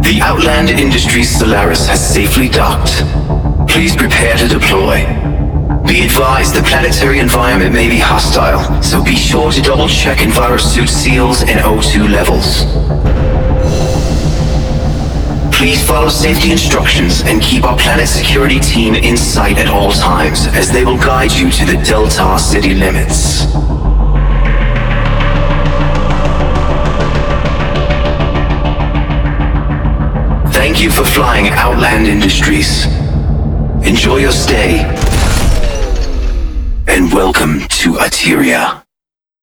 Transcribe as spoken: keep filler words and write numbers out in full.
The Outland Industries Solaris has safely docked. Please prepare to deploy. Be advised the planetary environment may be hostile, so be sure to double-check EnviroSuit seals and O two levels. Please follow safety instructions and keep our planet security team in sight at all times, as they will guide you to the Delta city limits. Thank you for flying Outland Industries. Enjoy your stay, and welcome to Ateria.